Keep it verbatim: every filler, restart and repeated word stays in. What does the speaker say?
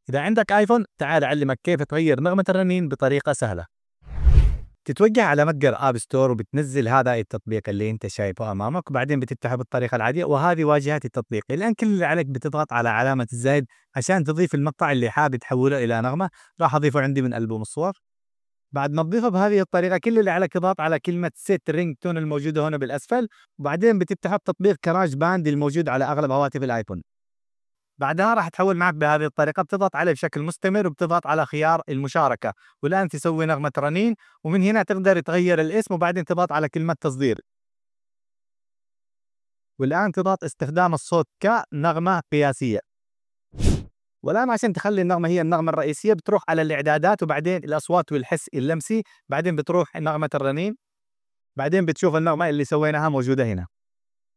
إذا عندك آيفون تعال أعلمك كيف تغير نغمة الرنين بطريقة سهلة. تتوجه على متجر آب ستور وبتنزل هذا التطبيق اللي أنت شايفه أمامك، وبعدين بتفتحه بالطريقة العادية، وهذه واجهة التطبيق. الآن كل اللي عليك بتضغط على علامة الزائد عشان تضيف المقطع اللي حابب تحوله إلى نغمة. راح أضيفه عندي من ألبوم الصور. بعد ما تضيفه بهذه الطريقة كل اللي عليك تضغط على كلمة سيت رينج تون الموجودة هنا بالأسفل، وبعدين بتفتح بتطبيق كراج باند الموجود على أغلب هواتف الآيفون. بعدها راح تحول معك بهذه الطريقة، بتضغط عليه بشكل مستمر وبتضغط على خيار المشاركة، والآن تسوي نغمة رنين، ومن هنا تقدر تغير الاسم، وبعدين تضغط على كلمة تصدير، والآن تضغط استخدام الصوت كنغمة قياسية. والآن عشان تخلي النغمة هي النغمة الرئيسية بتروح على الإعدادات، وبعدين الأصوات والحس اللمسي، بعدين بتروح نغمة الرنين، بعدين بتشوف النغمة اللي سويناها موجودة هنا.